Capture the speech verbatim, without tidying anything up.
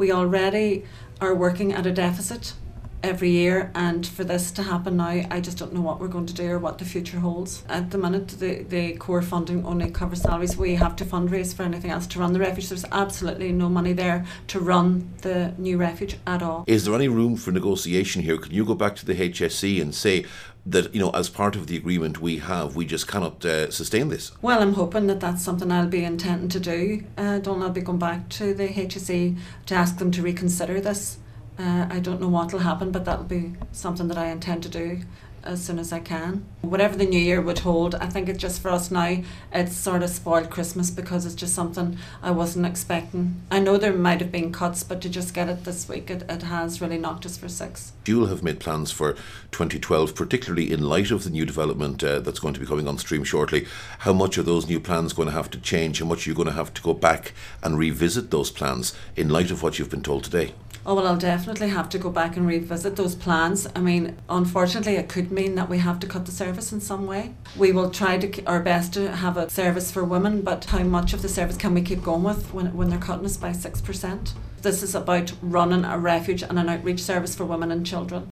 We already are working at a deficit every year, and for this to happen now, I just don't know what we're going to do or what the future holds. At the minute, the, the core funding only covers salaries. We have to fundraise for anything else to run the refuge. There's absolutely no money there to run the new refuge at all. Is there any room for negotiation here? Can you go back to the H S E and say that, you know, as part of the agreement we have, we just cannot uh, sustain this? Well, I'm hoping that that's something I'll be intending to do. Uh, Donal, I'll be going back to the H S E to ask them to reconsider this. Uh, I don't know what will happen, but that'll be something that I intend to do as soon as I can. Whatever the new year would hold, I think it's just for us now, it's sort of spoiled Christmas because it's just something I wasn't expecting. I know there might have been cuts, but to just get it this week, it, it has really knocked us for six. You'll have made plans for twenty twelve, particularly in light of the new development uh, that's going to be coming on stream shortly. How much are those new plans going to have to change? How much are you going to have to go back and revisit those plans in light of what you've been told today? Oh, well, I'll definitely have to go back and revisit those plans. I mean, unfortunately, it could mean that we have to cut the service in some way. We will try to our best to have a service for women, but how much of the service can we keep going with when, when they're cutting us by six percent? This is about running a refuge and an outreach service for women and children.